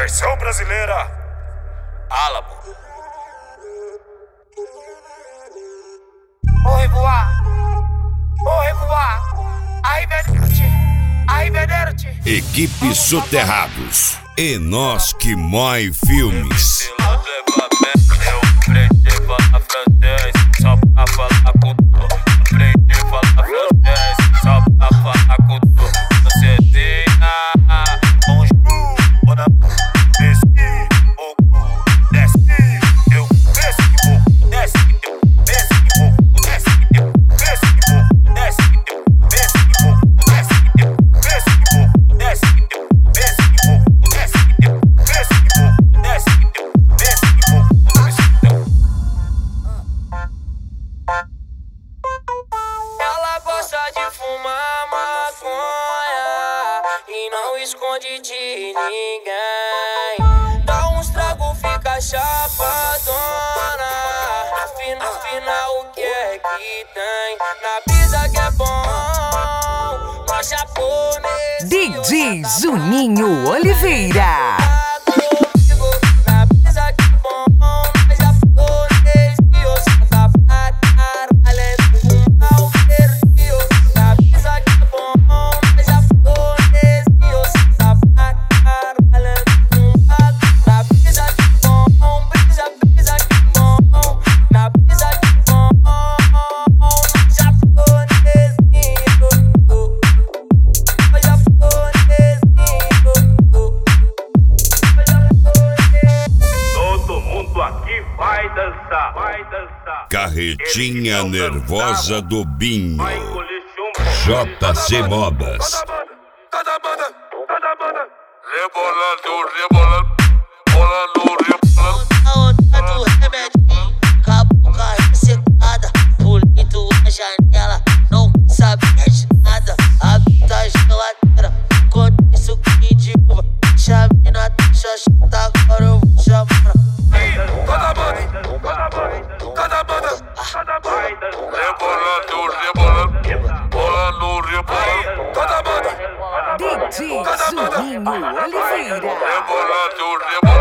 Versão brasileira. Álamo. Au revoir. Au revoir. Arrivederci. Equipe Soterrados. Enoch Moi Filmes. Só pra falar com tu. Aprendi a falar francês. Só pra falar com tu. Você tem bonjour, bon appetit. Desci, pouco, desci. Eu desci pouco, desci. Eu desci pouco, desci. Eu desci pouco, desci. Eu desci pouco, desci. Eu desci pouco, desci. Eu desci pouco, desci. Eu desci pouco, desce. Eu desci pouco, desce. Ela gosta de fumar maconha e não esconde de ninguém. Dá uns trago, fica chapadona. Afinal, o que é que tem? Na pizza que é bom, nós japonês. DJ Juninho Oliveira. Carretinha nervosa do Binho. JC Modas. Cada banda, rebolando, rebolando. A onda do remedinho, cabocla ressecada, bonito a janela, não sabia de nada. Abre a geladeira, conta isso que de uva. Chamina, xoxota, agora eu vou chamar. Cada banda, rebolando. Cada banda, DJ Juninho Oliveira. rebolando.